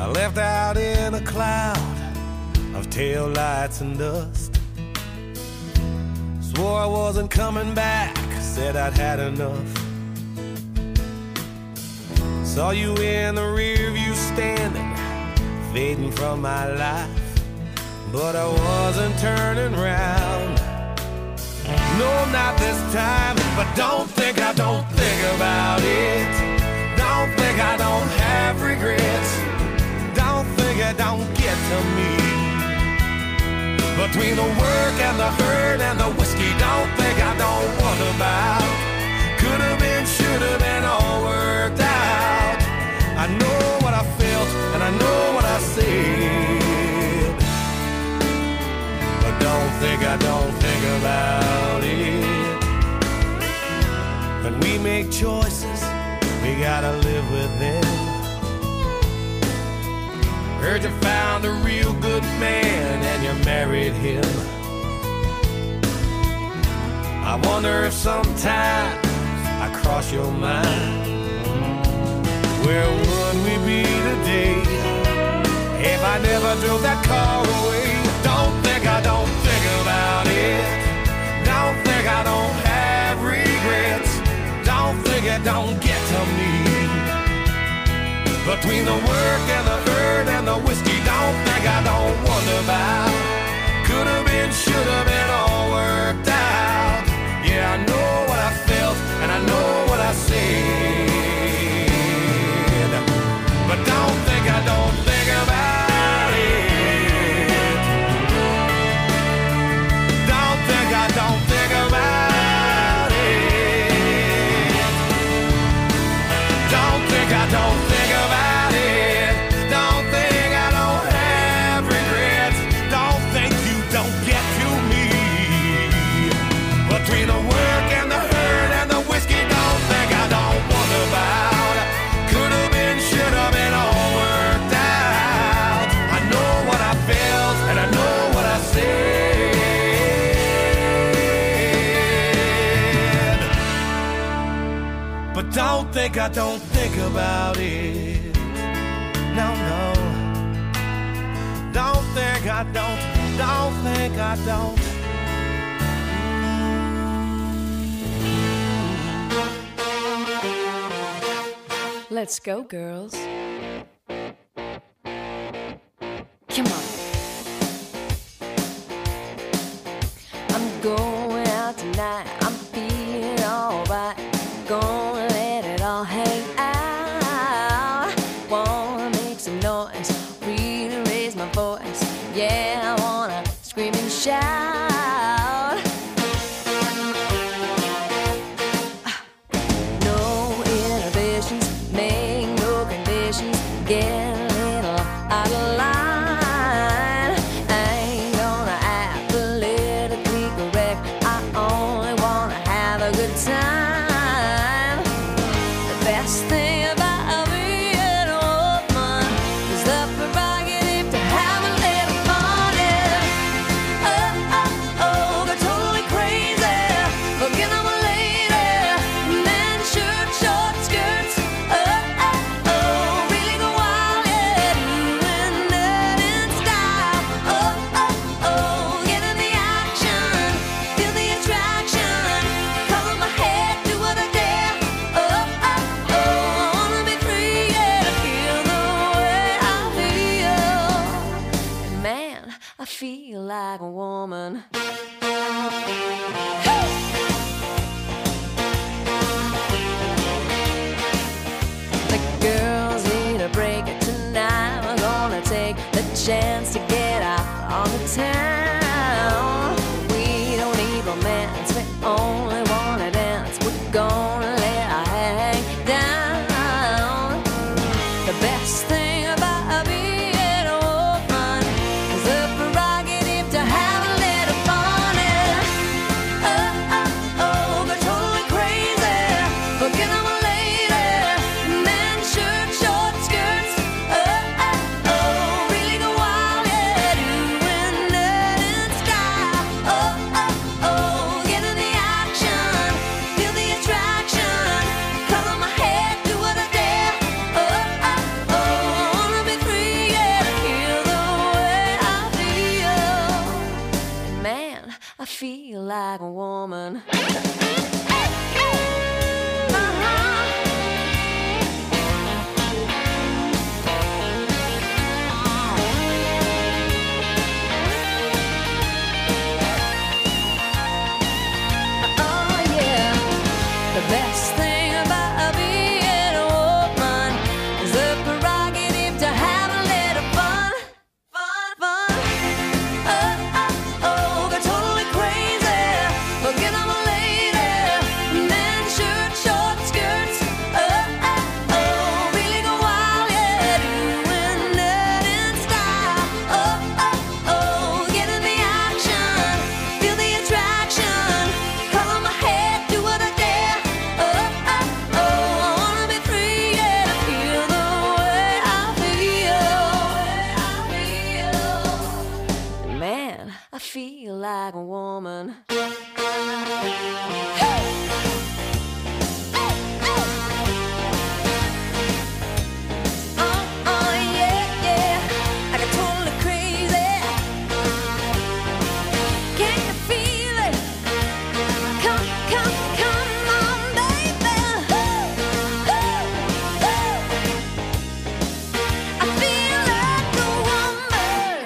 left out in a cloud of taillights and dust. Swore I wasn't coming back, said I'd had enough. Saw you in the rear view standing, fading from my life, but I wasn't turning round. No, not this time, but don't think I don't think about it. Don't think I don't have regrets. Don't think it don't get to me. Between the work and the hurt and the whiskey, don't think I don't wonder about. Could have been, should have been, all worked out. I know what I felt and I know what I said, but don't think I don't think about it. When we make choices, we gotta live with them. Heard you found a real good man and you married him. I wonder if sometimes I cross your mind. Where would we be today if I never drove that car away? Don't think I don't think about it. Don't think I don't have regrets. Don't think it don't get to me. Between the work and the hurt and the whiskey, don't think I don't wonder about. Could have been, should have been, all worked out. Yeah, I know what I felt and I know what I said, but don't think I don't think about it. Don't think I don't think about it. Don't think I don't think about it. Don't think I don't have regrets. Don't think you don't get to me. Between the work and the hurt and the whiskey, don't think I don't wonder about. Could have been, should have been, all worked out. I know what I felt and I know what I said, but don't think I don't think about it. No, no. Don't think I don't think I don't. Let's go, girls. Come on. I'm going out tonight. I'm feeling alright. Gonna let it all hang out. Wanna make some noise, really raise my voice. Yeah, I wanna scream and shout. No inhibitions, make no conditions. Get a little out of line. I ain't gonna act politically correct. I only wanna have a good time. The best thing about being a woman is the prerogative to have a little fun. Oh, oh, oh, go totally crazy. Forget I'm a lady. Men, shirt, short skirts. Oh, oh, oh, really go wild, yeah. Doing that in style. Oh, oh, oh, get in the action. Feel the attraction. Color my head, do what I dare. Oh, oh, oh, I wanna be free, yeah. Feel the way I feel. And man, I feel like a woman. The girls need a break tonight. We're gonna take the chance to get out on the town. We don't need romance, we only wanna dance. We're gonna let our hang down. The best thing about being a woman is the prerogative to have a little fun. Oh, feel like a woman. The best thing about being a woman is the prerogative to have a little fun. They're totally crazy. Forget I'm a lady. Men shirt, short skirts. Really go wild, yeah, doing it in style. Get in the action, feel the attraction. Color my head, do what I dare. I feel like a woman. I got totally crazy. Can you feel it? Come on, baby. I feel like a woman.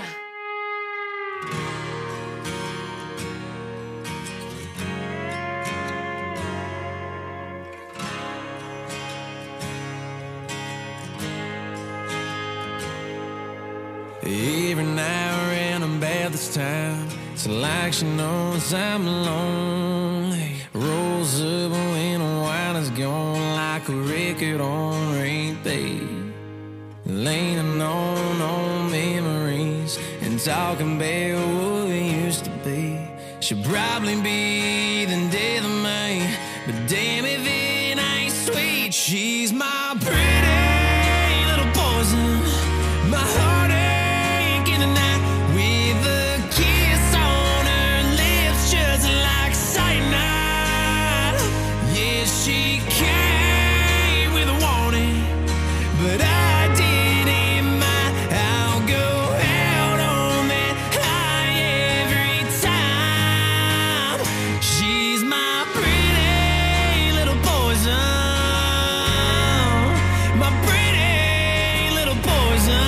Every now and then about this time, it's like she knows I'm lonely. Rolls up when the wine is gone, like a record on repeat. Leaning on memories and talking about what we used to be. She'll probably be the death of me, but damn if it ain't sweet. She's my pretty little poison, my heartache in the night, with a kiss on her lips just like cyanide. Yeah, she came with a warning, but I didn't mind. I'll go out on that high every time. She's my pretty little poison, my pretty little poison.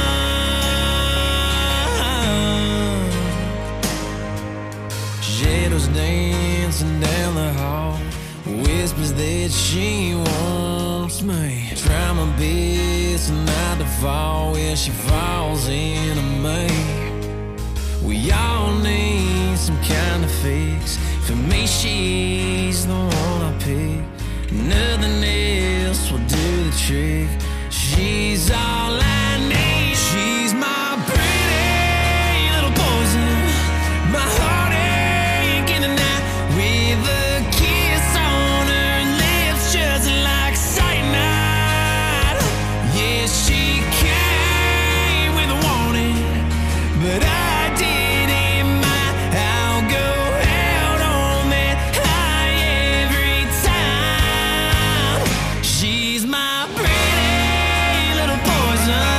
Shadows dancing down the hall, whispers that she wants me. Try my best not to fall where she falls into me. We all need some kind of fix. For me, she's the one I pick. Nothing else will do the trick. She's all I need. She's my pretty little poison, my heartache in the night, with a kiss on her lips just like cyanide. Yeah, she came with a warning, but I didn't mind. I'll go out on that high every time. She's my pretty little poison,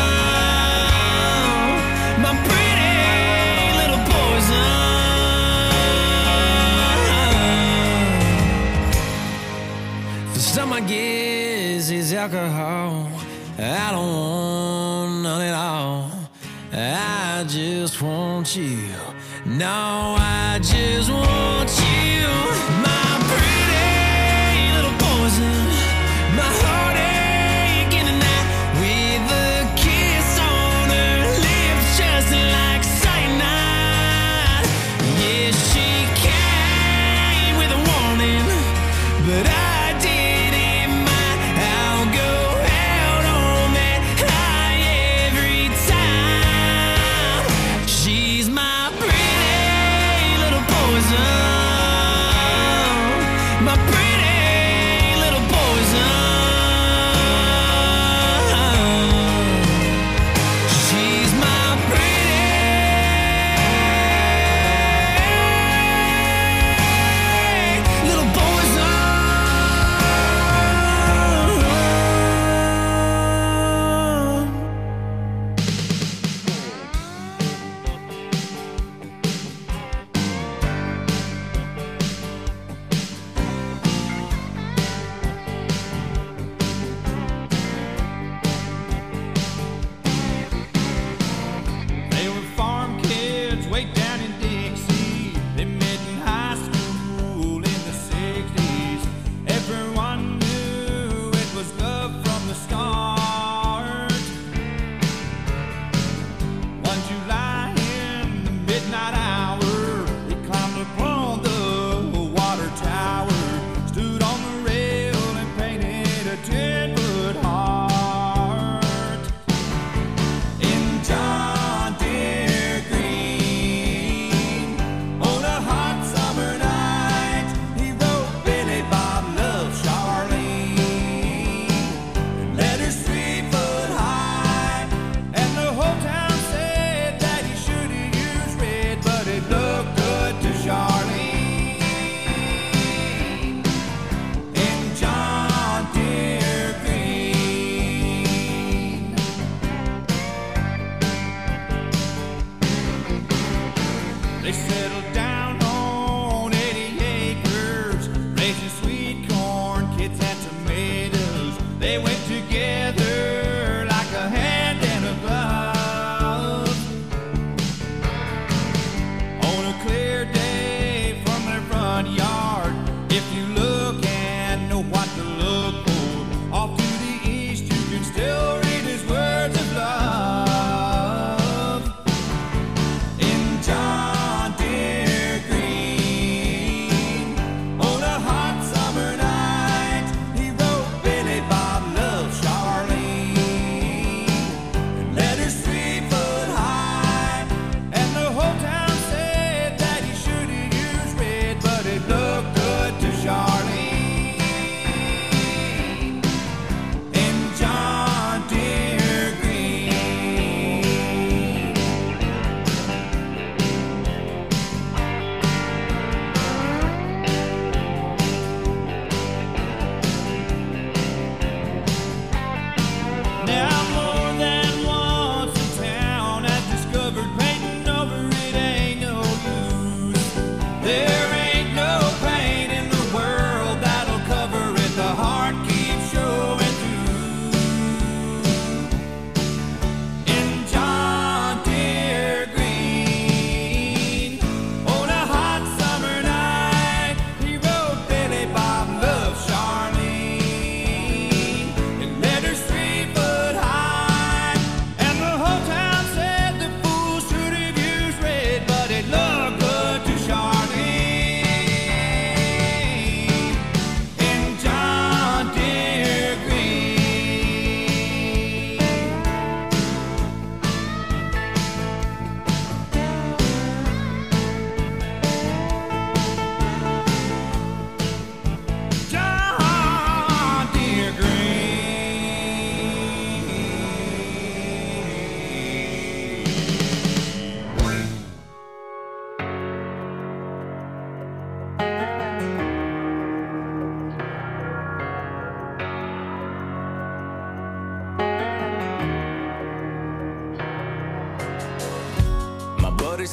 my pretty little poison. For some, I guess it's alcohol. I don't want none at all. I just want you. No, I just want you. My pretty little poison, my heartache in the night, with a kiss on her lips just like cyanide. Yeah, she came with a warning, but I didn't mind. I'll go out on that high every time. She's my pretty little poison.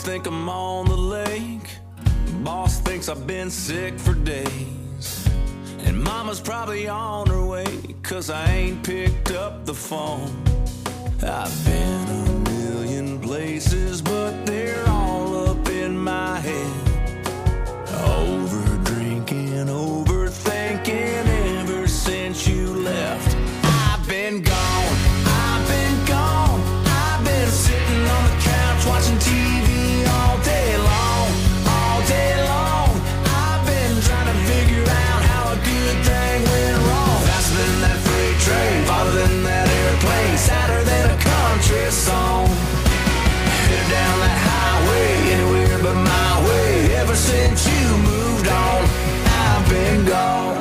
think I'm on the lake. Boss thinks I've been sick for days. And mama's probably on her way, 'cause I ain't picked up the phone. I've been a million places, but they're all up in my head. Over drinking, overthinking ever since you left. I've been gone, I've been gone. I've been sitting on the couch watching TV all day long, all day long. I've been trying to figure out how a good thing went wrong. Faster than that freight train, farther than that airplane, sadder than a country song. Headed down that highway, anywhere but my way. Ever since you moved on, I've been gone.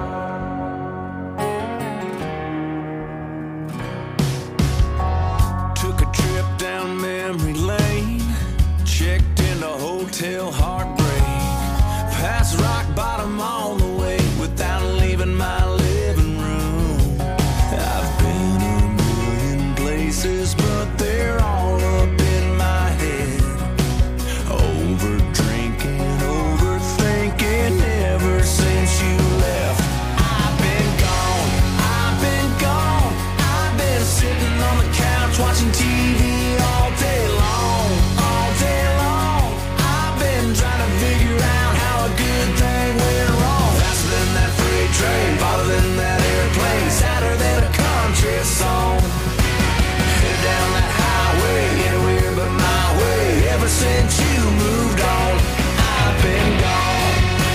Took a trip down memory lane, checked into Hotel Heartbreak, past rock bottom on the way without leaving my living room. I've been a million places, but they're all up in my head. Over drinking, overthinking ever since you left. I've been gone, I've been gone. I've been sitting on the couch watching TV all day long, all day long. I've been trying to figure out how a good thing went wrong. Faster than that freight train, farther than that airplane, sadder than a country song. Headed down that highway, anywhere but my way. Ever since you moved on, I've been gone.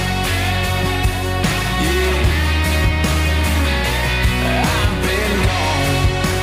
Yeah, I've been gone.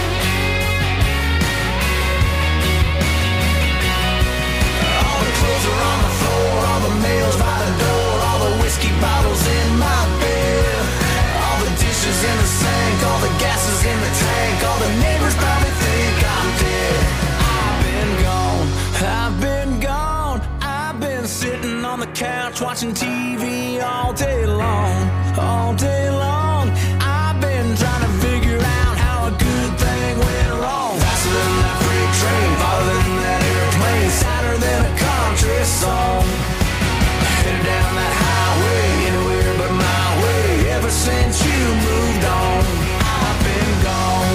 All the clothes are on the floor, all the mail's by the door, all the whiskey bottles in my bed, all the dishes in the sink, all the gases in the tank, all the neighbors probably think I'm dead. I've been gone, I've been gone. I've been sitting on the couch watching TV all day long, all day long. I've been trying to figure out how a good thing went wrong. Faster than that freight train, farther than that airplane, sadder than a country song. Headed down that highway, anywhere but my way. Ever since you moved on, I've been gone.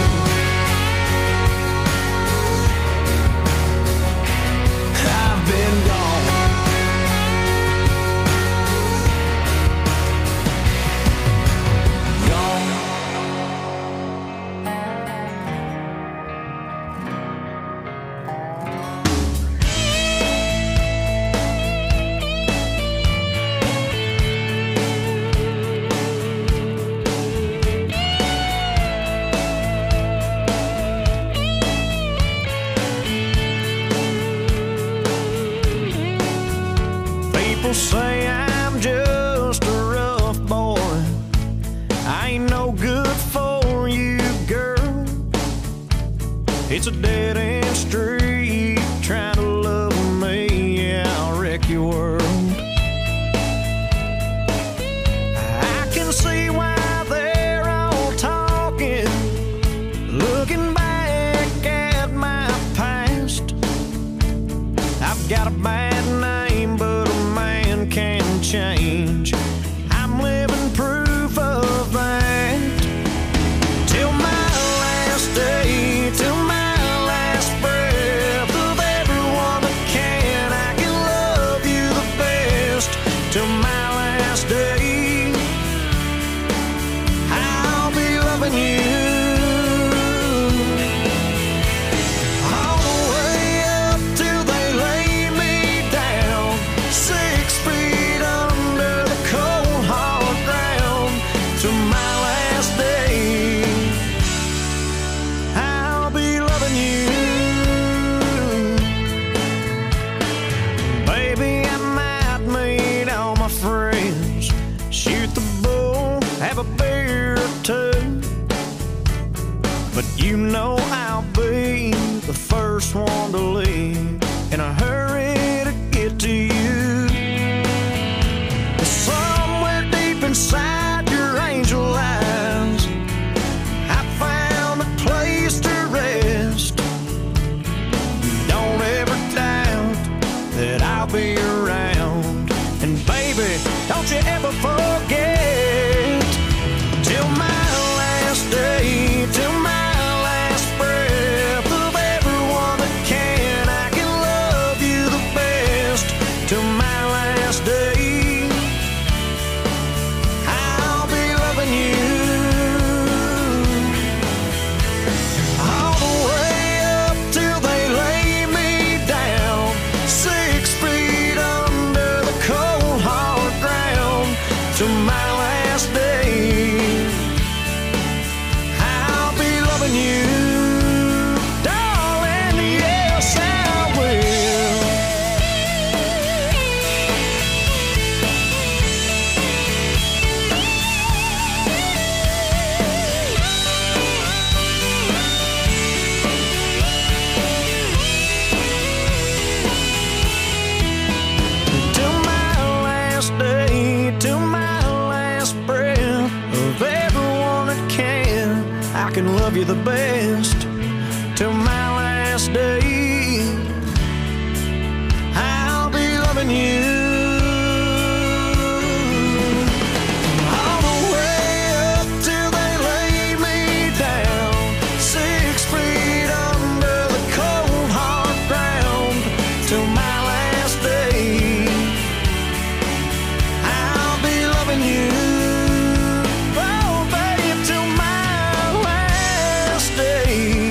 I've been gone. Gone. People say I'm just a rough boy. I ain't no good for you, girl. It's a dead-end street trying to love me. Yeah, I'll wreck your world. I can see why they're all talking, looking back at my past. I've got a bad name, but a man can change. I'm living proof of that. Till my last day, till my last breath, of everyone that can, I can love you the best. Till my last day, I'll be loving you. All the way up till they lay me down, 6 feet under the cold hard ground. Till my last day, I'll be loving you. Baby, I might meet all my friends, shoot the bull, have a beer or two, but you know I'll be the first one to leave in a hurry to get to you. Somewhere deep inside your angel eyes, I found a place to rest. Don't ever doubt love you the best till my last day. I'll be loving you all the way up till they lay me down, 6 feet under the cold hard ground till my last day. I'll be loving you, oh babe, till my last day.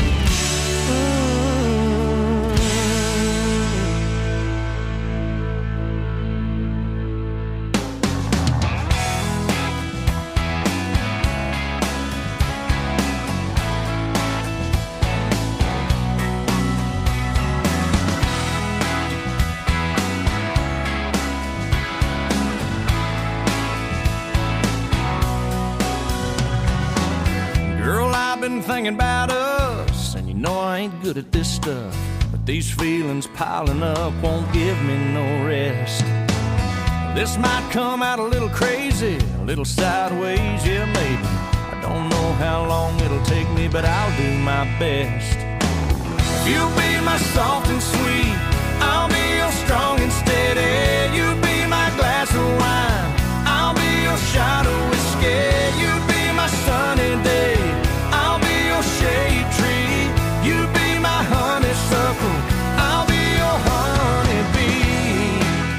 Girl, I've been thinking about us, and you know I ain't good at this stuff, but these feelings piling up won't give me no rest. This might come out a little crazy, a little sideways, yeah maybe. I don't know how long it'll take me, but I'll do my best. If you'll be my soft and sweet, I'll be your strong and steady. You be my glass of wine, I'll be your shot of whiskey. You be my sunny day, I'll be your shade tree. You be my honeysuckle, I'll be your honeybee.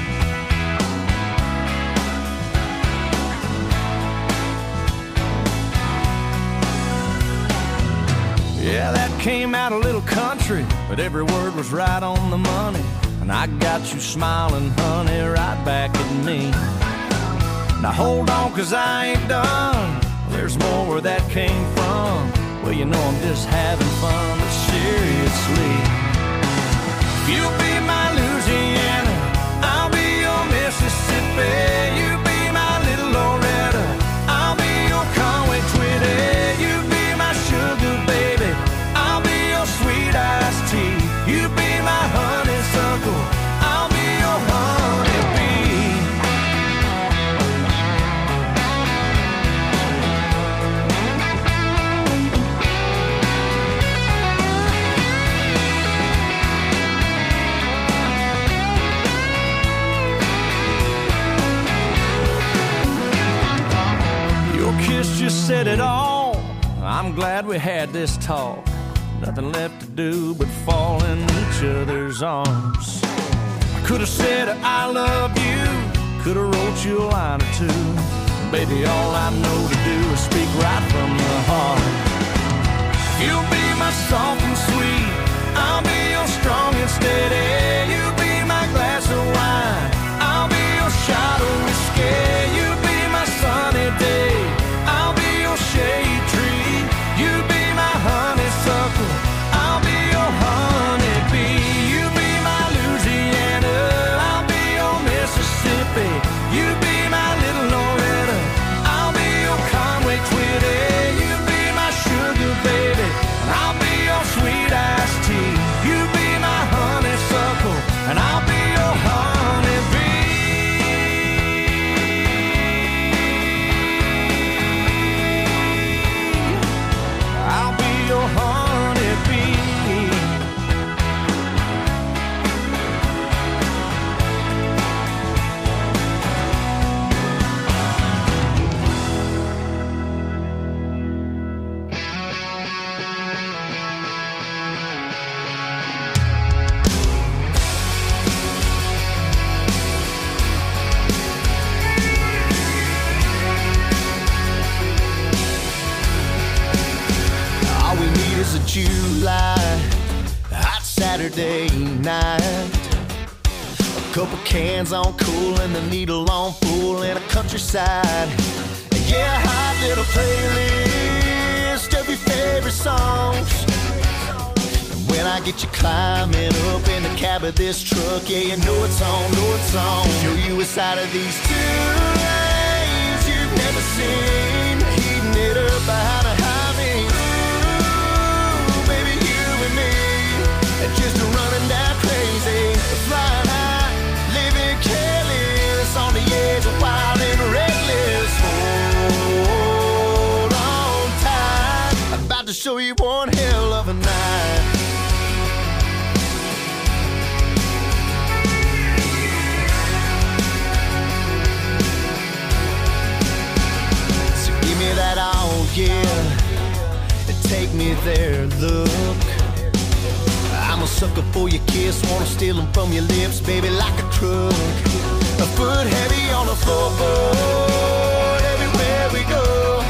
Yeah, that came out a little country, but every word was right on the money. And I got you smiling, honey, right back at me. Now hold on, 'cause I ain't done. There's more where that came from. Well, you know I'm just having fun, but seriously. If you'll be my Louisiana, I'll be your Mississippi. You be my little Loretta, I'll be your Conway Twitty. You be my sugar baby, I'll be your sweet iced tea. You be my honeysuckle, I'll be your honeybee. Your kiss just said it all. I'm glad we had this talk. Nothing left to do but fall in each other's arms. I could have said I love you, could have wrote you a line or two. Baby, all I know to do is speak right from the heart. You'll be my soft and sweet, I'll be your strong and steady. You be my glass of wine, I'll be your shot of whiskey. You be my sunny day, I'll be your shade tree. You be my honeysuckle, I'll be your honeybee. You be my Louisiana, I'll be your Mississippi. You be my little Loretta, I'll be your Conway Twitty. You be my sugar baby, and I'll be your sweet iced tea. You be my honeysuckle, and I'll be your honeybee. I'll be your honeybee. All we need is a July hot Saturday night, a couple cans on cool and the needle on full in a countryside. Yeah, hot little playlist of your favorite songs. When I get you climbing up in the cab of this truck, yeah, you know it's on, know it's on. Show you a side of these 2 lanes you've never seen, heating it up behind a highway. Ooh, baby, you and me, just running down crazy, flying high, living careless, on the edge of wild and reckless. Hold on tight, about to their look. I'm a sucker for your kiss, wanna steal them from your lips, baby, like a truck. A foot heavy on the floorboard everywhere we go.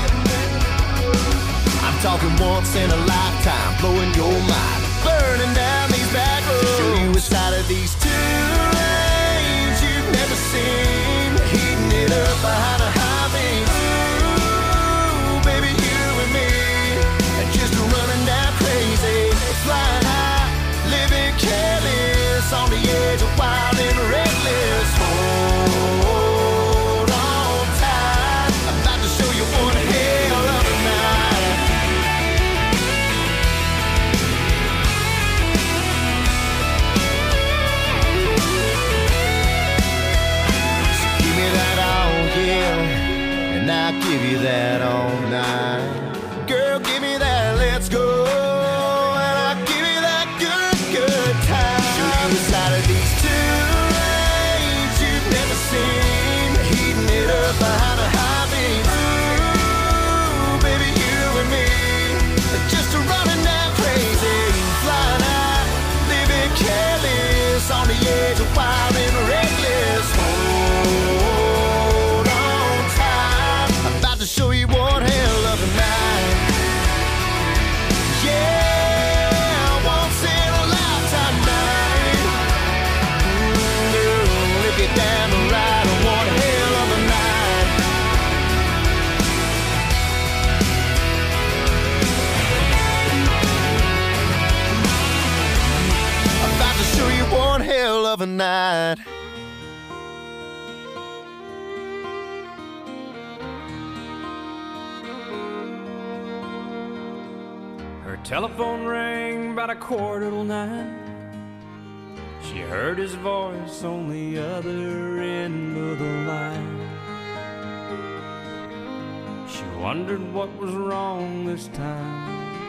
I'm talking once in a lifetime, blowing your mind, burning down these back roads. Show you a side of these two lanes you've never seen, heating it up behind a high beam. Ooh, baby, you and me, just running down crazy, flying high, living careless, on the edge of wild and reckless. Hold on tight, I'm about to show you one hell of a night. So give me that all, yeah, and I'll give you that all night. Girl, give me that, let's go. Side of these two lanes you've never seen, heating it up behind a high beam. Ooh, baby, you and me, just running down crazy, flying high, living careless, on the edge of wild and reckless. Hold on tight, I'm about to show you one hell of a night. Yeah. Down the ride on one hell of a night. I'm about to show you one hell of a night. Her telephone rang about 9:15. She heard his voice on the other end of the line. She wondered what was wrong this time.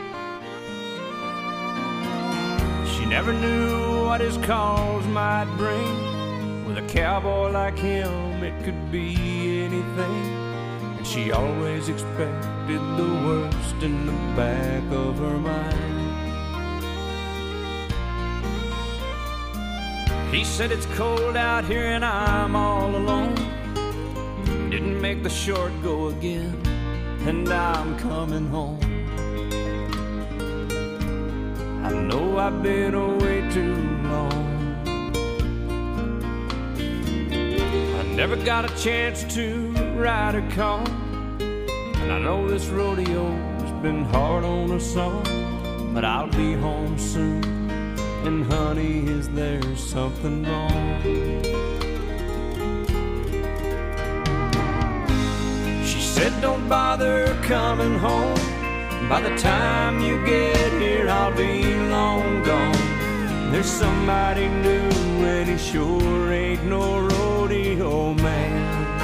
She never knew what his calls might bring. With a cowboy like him, it could be anything. And she always expected the worst in the back of her mind. He said it's cold out here and I'm all alone. Didn't make the short go again, and I'm coming home. I know I've been away too long. I never got a chance to ride a car, and I know this rodeo's been hard on us all. But I'll be home soon. And honey, is there something wrong? She said don't bother coming home. By the time you get here, I'll be long gone. There's somebody new and he sure ain't no rodeo man.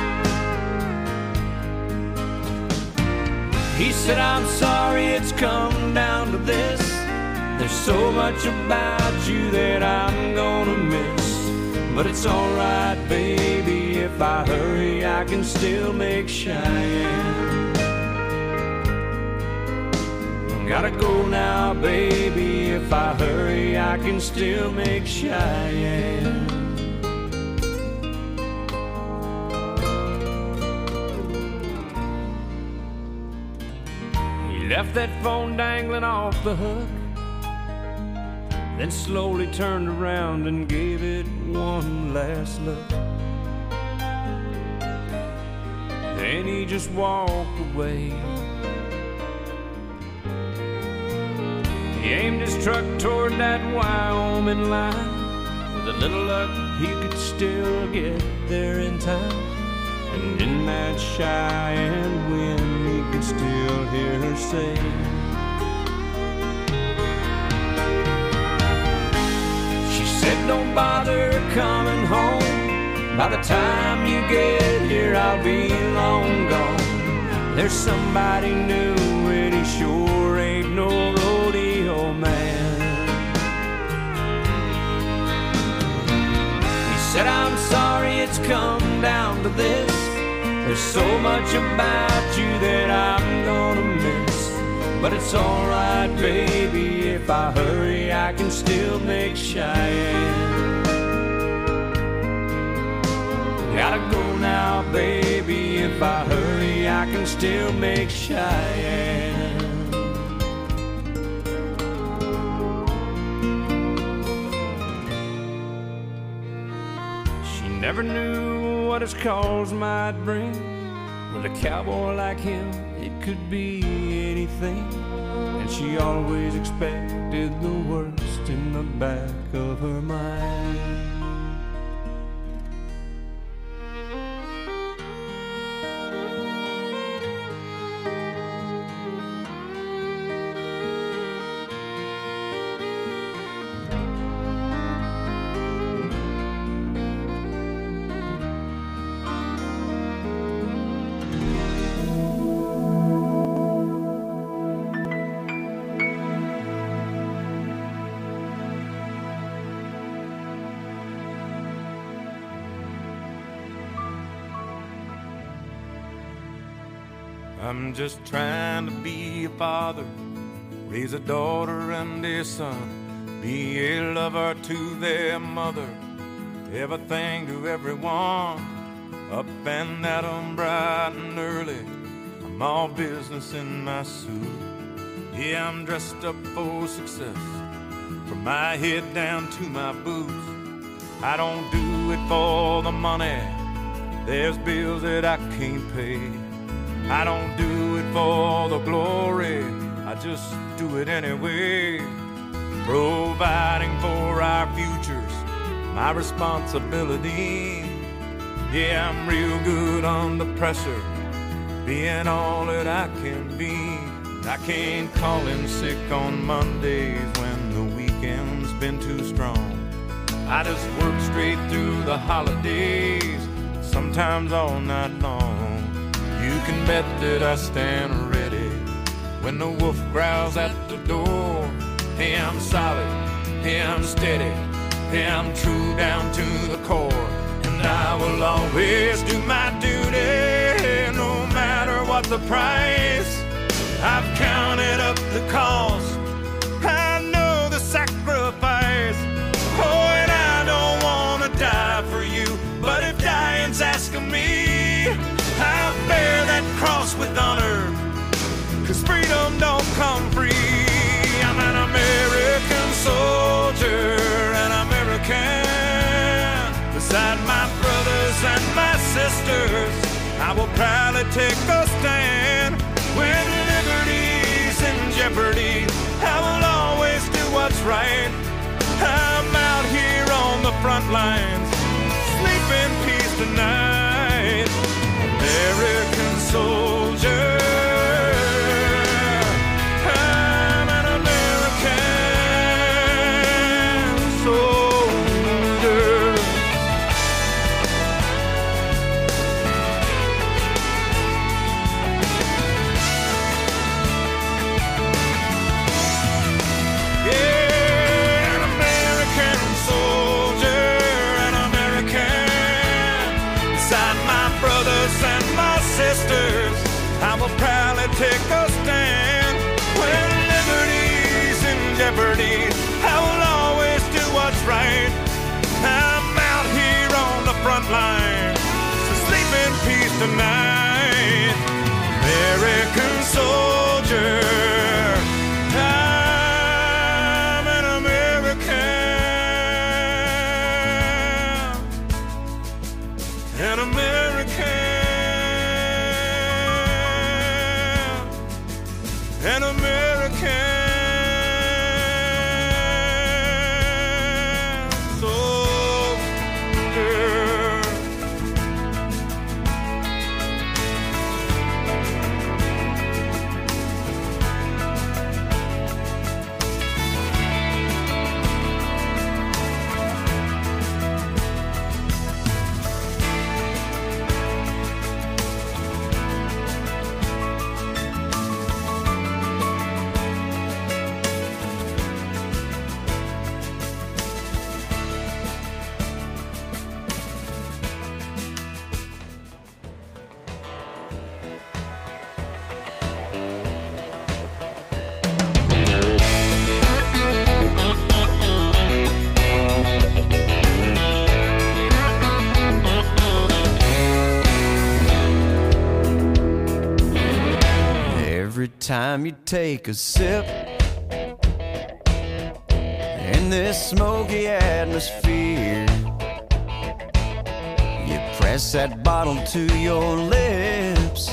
He said I'm sorry it's come down to this. There's so much about you that I'm gonna miss. But it's alright, baby, if I hurry, I can still make Cheyenne. Gotta go now, baby, if I hurry, I can still make Cheyenne. He left that phone dangling off the hook, then slowly turned around and gave it one last look. Then he just walked away. He aimed his truck toward that Wyoming line. With a little luck, he could still get there in time. And in that Cheyenne wind, he could still hear her say, don't bother coming home. By the time you get here, I'll be long gone. There's somebody new and he sure ain't no rodeo man. He said, I'm sorry it's come down to this. There's so much about you that I'm gonna miss. But it's alright, baby, if I hurry, I can still make Cheyenne. Gotta go now, baby, if I hurry, I can still make Cheyenne. She never knew what his calls might bring. With a cowboy like him, it could be anything. And she always expected the worst in the back of her mind. I'm just trying to be a father, raise a daughter and a son, be a lover to their mother, everything to everyone. Up and at 'em bright and early, I'm all business in my suit. Yeah, I'm dressed up for success, from my head down to my boots. I don't do it for the money, there's bills that I can't pay. I don't do it for the glory, I just do it anyway. Providing for our futures, my responsibility. Yeah, I'm real good under pressure, being all that I can be. I can't call in sick on Mondays when the weekend's been too strong. I just work straight through the holidays, sometimes all night long. You can bet that I stand ready when the wolf growls at the door. Hey, I'm solid, hey, I'm steady, hey, I'm true down to the core. And I will always do my duty, no matter what the price. I've counted up the cost, I know the sacrifice. Oh, and I don't want to die for you, but if dying's asking me, I'll bear that cross with honor, 'cause freedom don't come free. I'm an American soldier, an American. Beside my brothers and my sisters, I will proudly take a stand. When liberty's in jeopardy, I will always do what's right. I'm out here on the front lines, sleep in peace tonight. American soldier, I'm an American soldier. Yeah, an American soldier, an American. Beside my brothers and my sisters, I will proudly take a stand. When liberty's in jeopardy, I will always do what's right. I'm out here on the front line, so sleep in peace tonight. American soldier, I'm an American, an American. An American, time you take a sip in this smoky atmosphere, you press that bottle to your lips,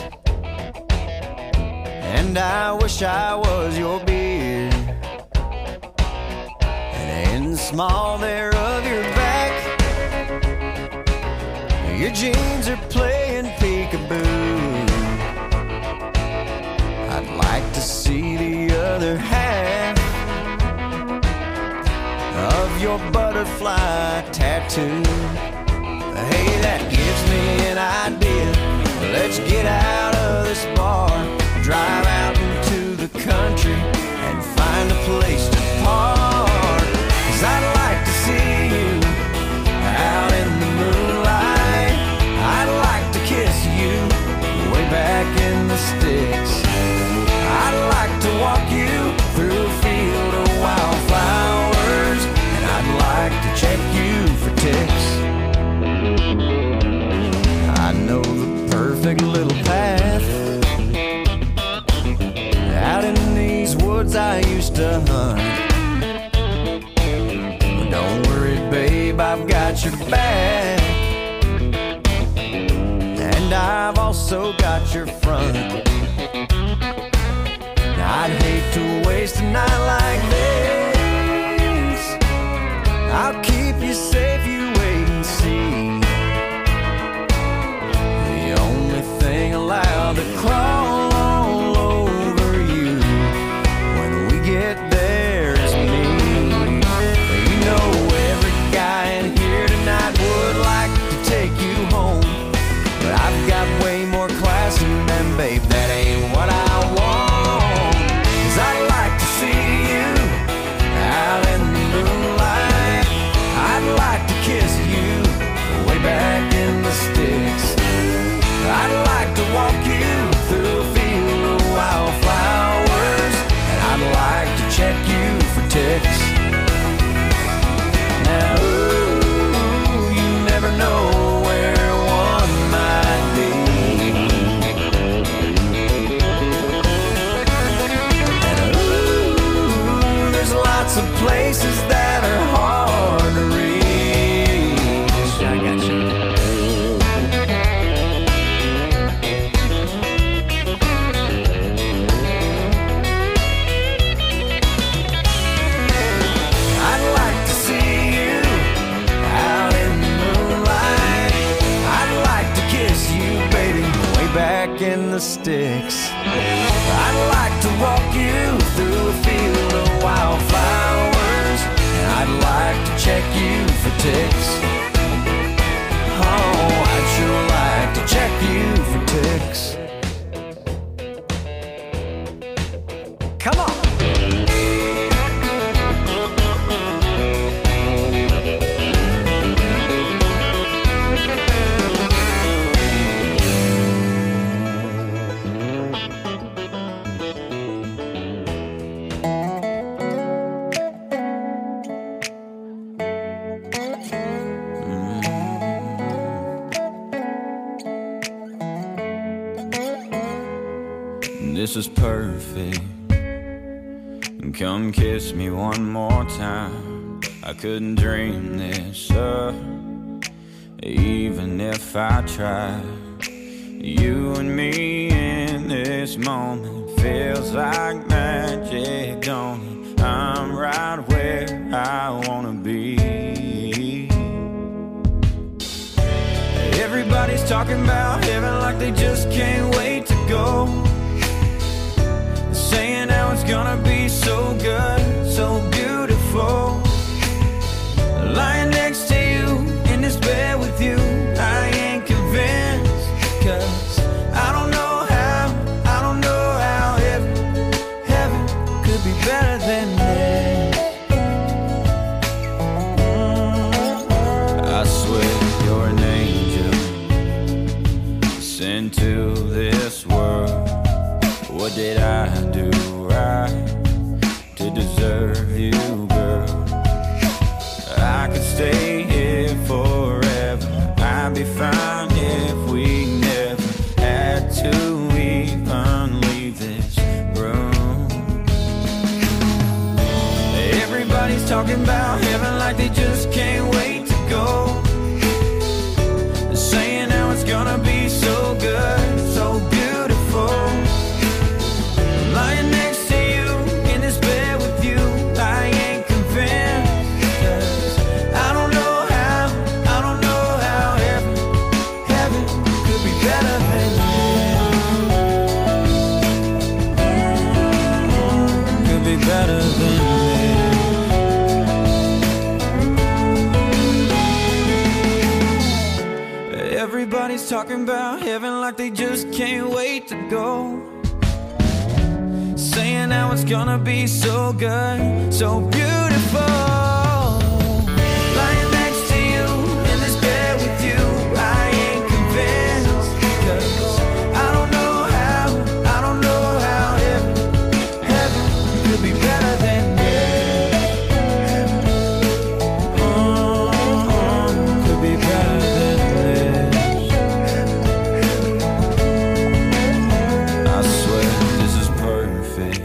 and I wish I was your beer. And in the small there of your back, your jeans are playing peekaboo. I'd like to see the other half of your butterfly tattoo. Hey, that gives me an idea. Let's get out of this bar, drive out into the country, and find a place to park. 'Cause I'd like to see you out in the moonlight. I'd like to kiss you way back in the sticks. I'd like to walk you through a field of wildflowers, and I'd like to check you for ticks. I know the perfect little path out in these woods I used to hunt. But don't worry, babe, I've got your back, and I've also got your front. I'd hate to waste a night like this. I'll keep you safe, you wait and see. The only thing allowed to crawl all over you when we get there is me. You know every guy in here tonight would like to take you home, but I've got way more class than them, babe, that ain't what I want. I'd like to see you out in the moonlight. I'd like to kiss you way back in the sticks. I'd like to walk you through a field of wildflowers, and I'd like to check you for ticks. Now, ooh, you never know where one might be. Lots of places that are hard to reach. I got you. I'd like to see you out in the moonlight. I'd like to kiss you, baby, way back in the sticks. I'd like to walk you through a field of wildflowers, and I'd like to check you for ticks. Oh, I'd sure like to check you for ticks. Come on! This is perfect. Come kiss me one more time. I couldn't dream this up, even if I tried. You and me in this moment feels like magic, don't it? I'm right where I wanna be. Everybody's talking about heaven like they just can't wait to go, saying how it's gonna be so good, so beautiful. Lying next to you in this bed with you, I ain't convinced. 'Cause I don't know how heaven could be better than this. I swear you're an angel sent to this world. What did I do right Everybody's talking about heaven like they just can't wait to go. They're saying how it's gonna be so good, so beautiful. Lying next to you in this bed with you, I ain't convinced. 'Cause I don't know how heaven could be better than this. Could be better than this. Everybody's talking about heaven like they just can't wait to go. Saying how it's gonna be so good, so beautiful. Lying next to you in this bed with you, I ain't convinced. 'Cause I don't know how heaven could be better than this. Could be better than this. I swear this is perfect.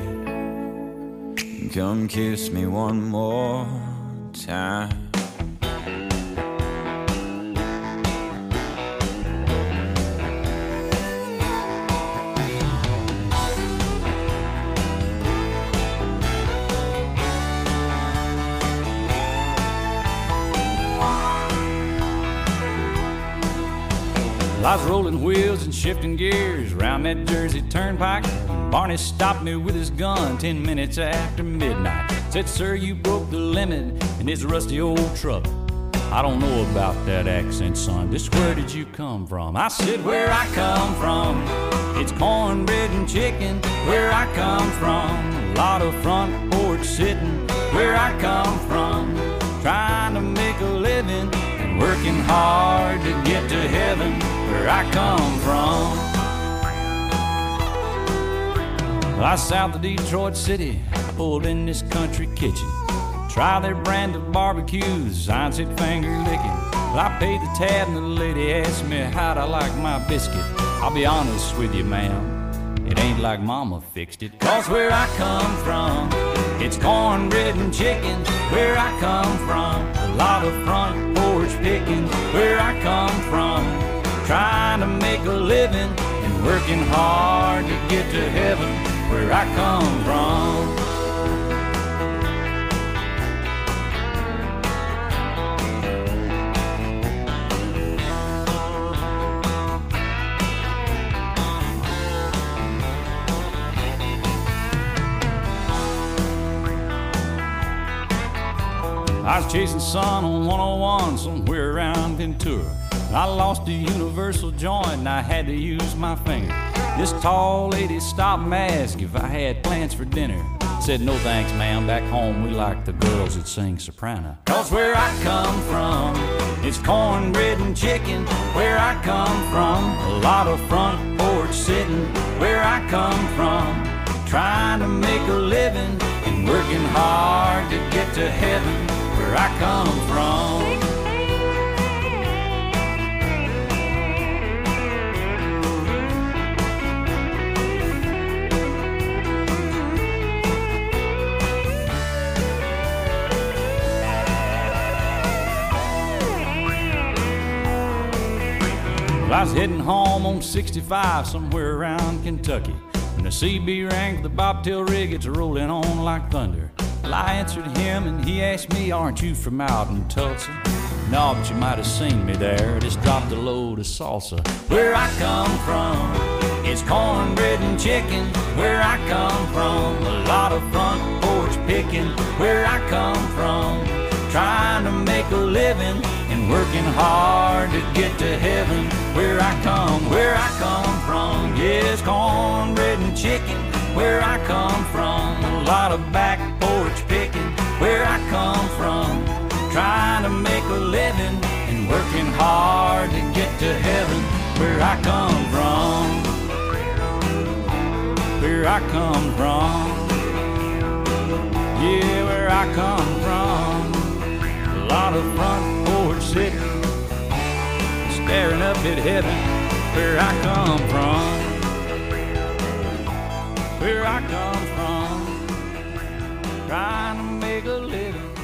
Come kiss me one more time. I was rolling wheels and shifting gears around that Jersey Turnpike. Barney stopped me with his gun 10 minutes after midnight. Said, "Sir, you broke the limit in this rusty old truck." "I don't know about that accent, son. Just where did you come from?" I said, "Where I come from, it's cornbread and chicken. Where I come from, a lot of front porch sitting. Where I come from, trying to make a living and working hard to get to heaven. Where I come from." I south of Detroit City, I pulled in this country kitchen. Try their brand of barbecues, I said finger licking. Well, I paid the tab and the lady asked me how'd I like my biscuit. "I'll be honest with you, ma'am, it ain't like mama fixed it." 'Cause where I come from, it's cornbread and chicken. Where I come from, a lot of front porch picking. Where I come from, trying to make a living and working hard to get to heaven. Where I come from. I was chasing sun on 101 somewhere around Ventura. I lost a universal joint and I had to use my finger. This tall lady stopped and asked if I had plans for dinner. Said, "No thanks, ma'am, back home we like the girls that sing soprano." 'Cause where I come from, it's cornbread and chicken. Where I come from, a lot of front porch sitting. Where I come from, trying to make a living and working hard to get to heaven. Where I come from. I was heading home on 65 somewhere around Kentucky when the CB rang for the bobtail rig. It's rolling on like thunder. Well, I answered him and he asked me, "Aren't you from out in Tulsa?" "No, but you might have seen me there. Just dropped a load of salsa." Where I come from, it's cornbread and chicken. Where I come from, a lot of front porch picking. Where I come from, trying to make a living and working hard to get to heaven. Where I come from, yes, cornbread and chicken. Where I come from, a lot of back porch picking. Where I come from, trying to make a living and working hard to get to heaven. Where I come from, where I come from, yeah, where I come from, a lot of front porch sitting, staring up at heaven. Where I come from, where I come from, trying to make a living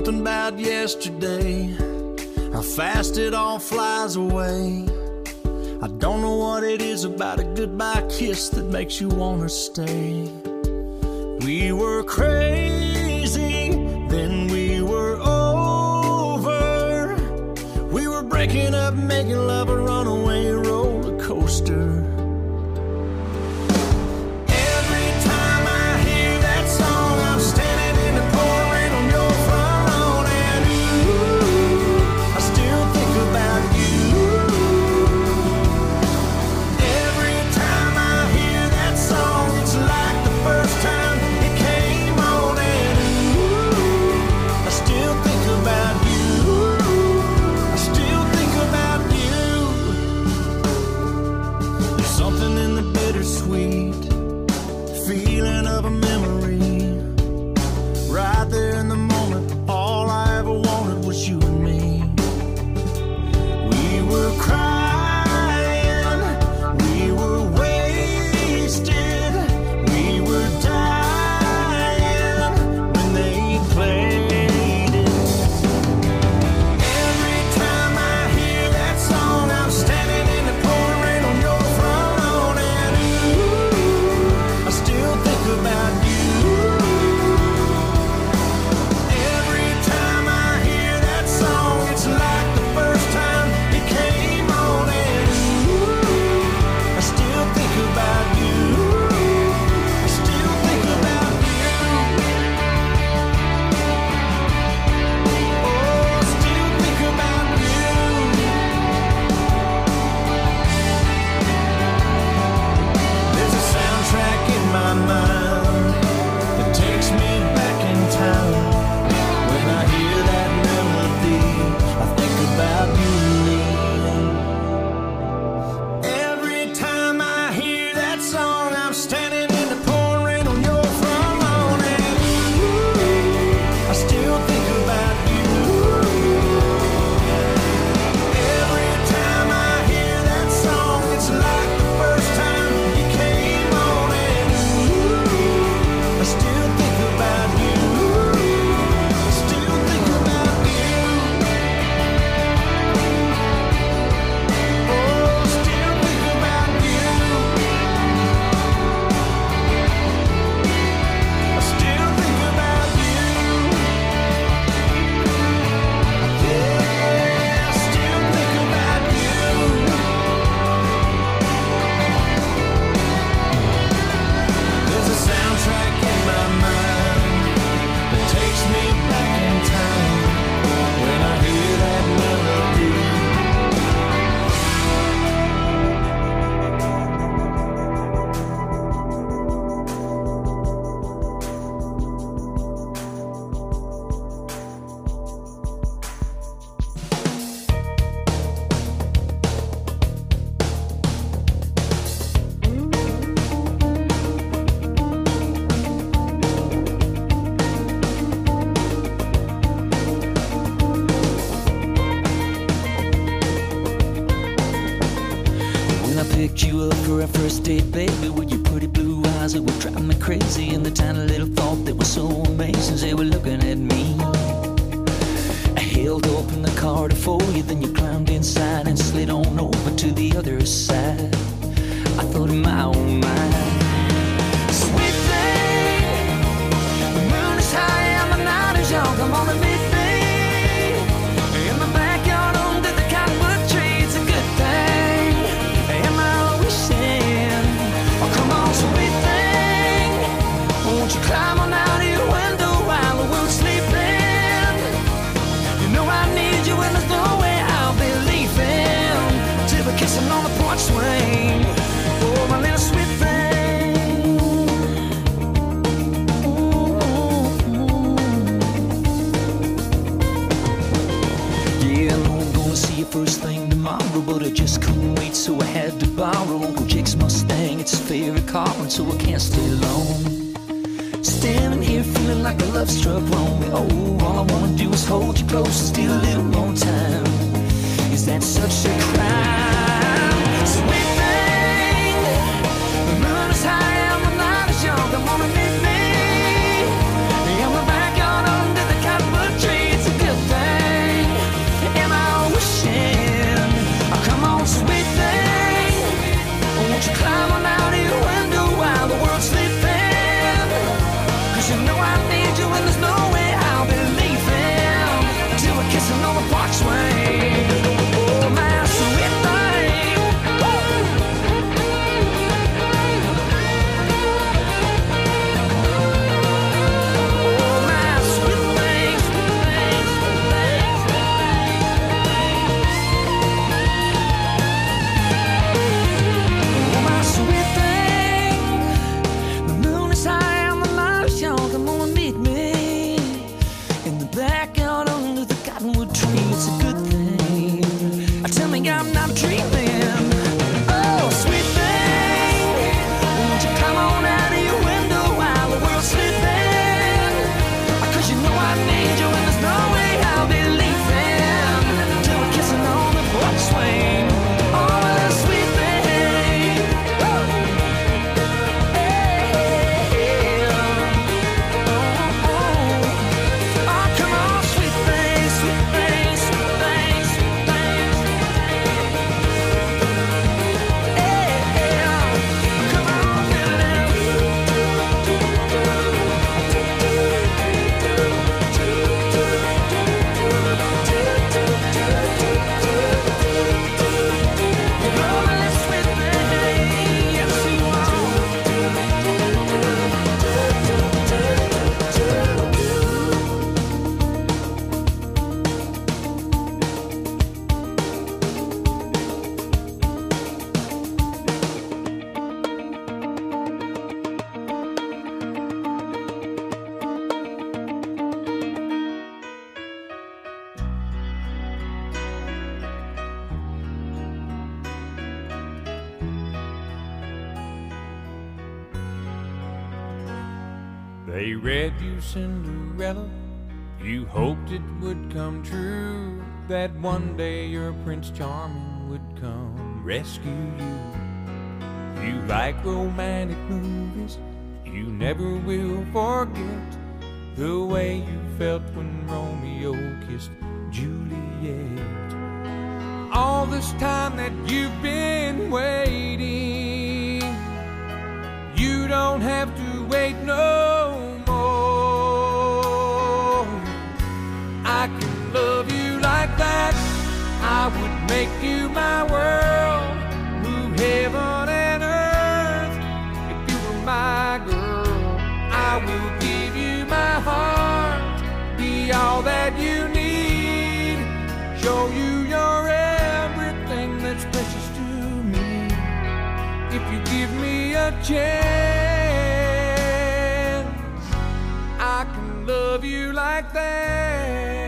something about yesterday, how fast it all flies away. I don't know what it is about a goodbye kiss that makes you wanna stay. We were crazy, then we were over. We were breaking up, making love a runaway roller coaster. Date, baby, with your pretty blue eyes, it would drive me crazy. And the tiny little thought that was so amazing, they were looking at me. I held open the car to for you, then you climbed inside and slid on over to the other side. I thought in my own mind, sweet thing, the moon is high and the night is young. Come on and meet me in the backyard under the cottonwood tree. It's a good thing. Am I wishing? Oh, come on, sweet thing, won't you climb on out of your window while the world's sleeping? You know I need you and there's no way I'll be leaving till we're kissing on the porch swing. Oh, my little sweet thing. Yeah, I know I'm gonna see you first thing tomorrow, but I just couldn't wait, so I had to borrow Uncle Jake's Mustang. It's his favorite car, and so I can't stay long. Standing here feeling like a love struck wrong. Oh, all I wanna do is hold you close and steal a little more time. Is that such a crime? Sweet thing, the moon is high and the night is young. Come on and meet me in the backyard under the cottonwood trees. They read you Cinderella. You hoped it would come true, that one day your Prince Charming would come rescue you. You like romantic movies, you never will forget the way you felt when Romeo kissed Juliet. All this time that you've been waiting, you don't have to wait no more. I can love you like that. I would make you my world, move heaven and earth. If you were my girl, I will give you my heart, be all that you need, show you your everything that's precious to me. If you give me a chance, I can love you like that.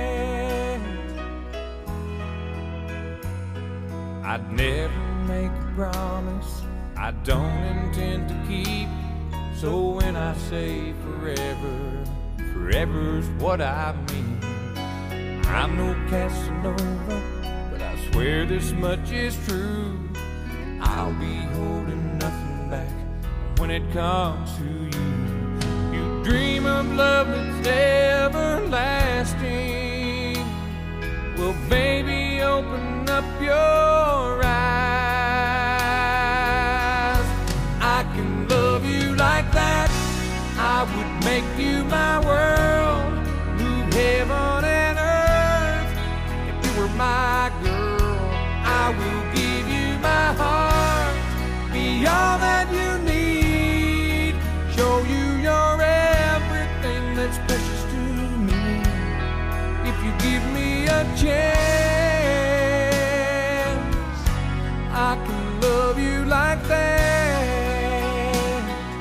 I'd never make a promise I don't intend to keep. So when I say forever, forever's what I mean. I'm no Casanova, but I swear this much is true. I'll be holding nothing back when it comes to you. You dream of love that's everlasting. Well, baby, open up your eyes. I can love you like that. I would make you my world, move heaven and earth. If you were my girl, I will give you my heart, be all that you need, show you your everything that's precious to me. If you give me a chance, I can love you like that.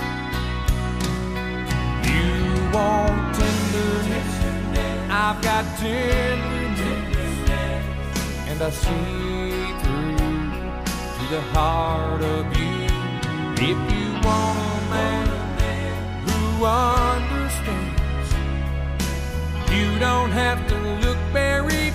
You want tenderness, I've got tenderness, and I see through to the heart of you. If you want a man who understands, you don't have to look very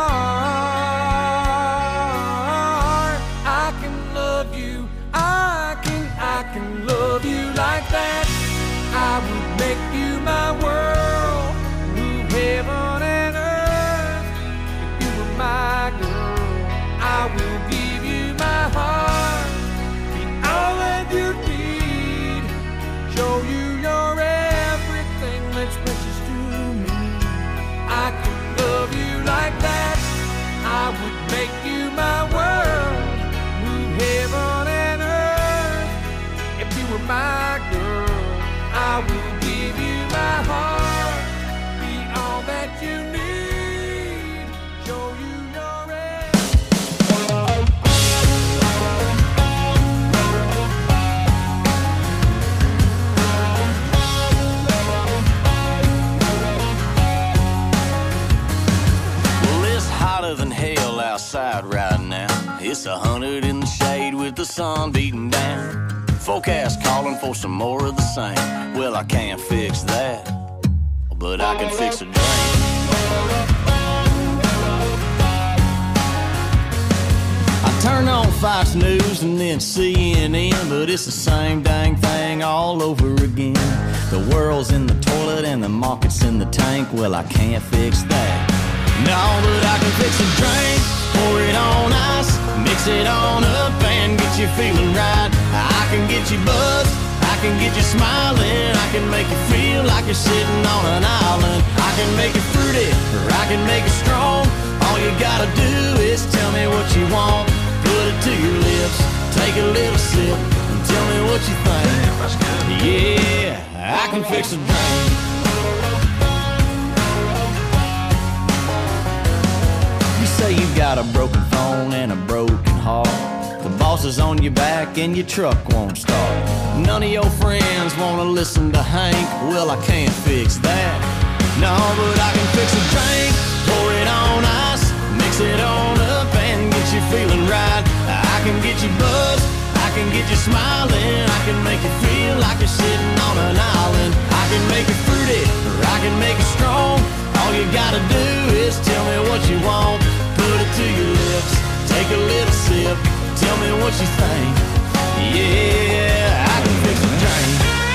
far. I can love you, I can love you like that. I would make you my world, move heaven and earth. If you were my girl, I will give you my heart, be all that you need, show you your everything that's precious to me. I can love you like that. I would make you my world, move heaven and earth. If you were my girl, I will give you my heart, be all that you need, show you your Well, it's hotter than hell outside right now. It's 100 in the shade with the sun beating down. Forecast calling for some more of the same. Well, I can't fix that, but I can fix a drink. I turn on Fox News and then CNN, but it's the same dang thing all over again. The world's in the toilet and the market's in the tank. Well, I can't fix that. No, but I can fix a drink, pour it on ice, mix it on up and get you feeling right. I can get you buzzed, I can get you smiling, I can make you feel like you're sitting on an island. I can make it fruity, or I can make it strong. All you gotta do is tell me what you want. Put it to your lips, take a little sip, and tell me what you think. Yeah, I can fix a drink. Say you got a broken phone and a broken heart. The boss is on your back and your truck won't start. None of your friends wanna listen to Hank. Well, I can't fix that. No, but I can fix a drink, pour it on ice, mix it on up and get you feeling right. I can get you buzzed, I can get you smiling, I can make you feel like you're sitting on an island. I can make it fruity, or I can make it strong. All you gotta do is tell me what you want. Put it to your lips, take a little sip, tell me what you think. Yeah, I can fix a drink.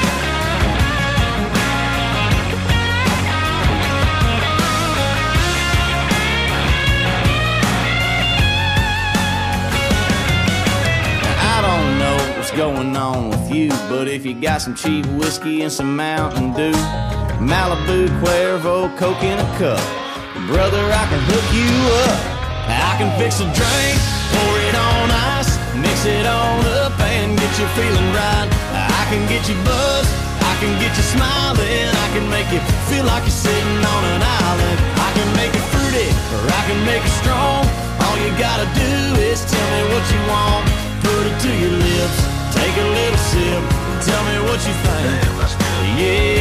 I don't know what's going on with you, but if you got some cheap whiskey and some Mountain Dew, Malibu, Cuervo, Coke in a cup, brother, I can hook you up. I can fix a drink, pour it on ice, mix it on up and get you feeling right. I can get you buzzed, I can get you smiling, I can make you feel like you're sitting on an island. I can make it fruity, or I can make it strong. All you gotta do is tell me what you want. Put it to your lips, take a little sip, tell me what you think. Yeah.